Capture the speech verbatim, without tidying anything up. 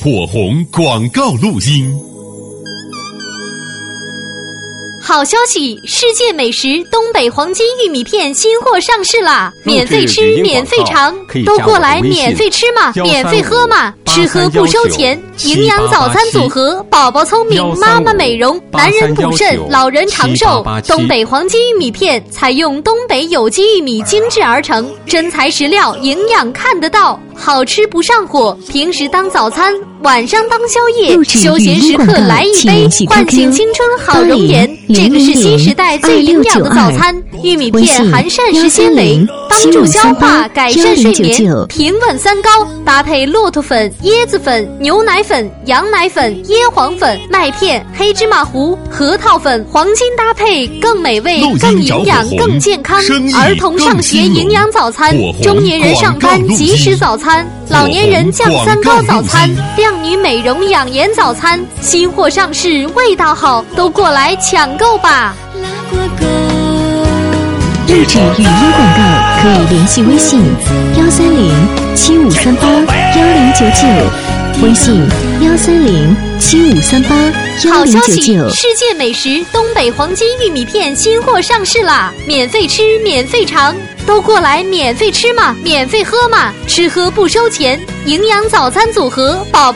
火红广告录音。 好消息！世界美食东北黄金玉米片新货上市啦！免费吃，免费尝，都过来免费吃嘛，免费喝嘛，吃喝不收钱。营养早餐组合，宝宝聪明，妈妈美容，男人补肾，老人长寿。东北黄金玉米片采用东北有机玉米精制而成，真材实料，营养看得到，好吃不上火。平时当早餐，晚上当宵夜，休闲时刻来一杯，唤醒青春好容颜。这个是新时代最营养的早餐，玉米片含膳食纤维，帮助消化，改善睡眠，平稳三高。搭配骆驼粉、椰子粉、牛奶粉、羊奶粉、椰黄粉、麦片、黑芝麻糊、核桃粉，黄金搭配更美味、更营养、更健康。儿童上学营养早餐，中年人上班即食早餐，老年人降三高早餐，靓女美容养颜早餐，新货上市，味道好，都过来抢购吧！ 录制语音广告可以联系微信幺三零七五三八幺零九九，微信幺三零七五三八幺零九九。好消息！ 世界美食东北黄金玉米片新货上市啦！免费吃，免费尝，都过来免费吃嘛，免费喝嘛，吃喝不收钱。营养早餐组合，宝宝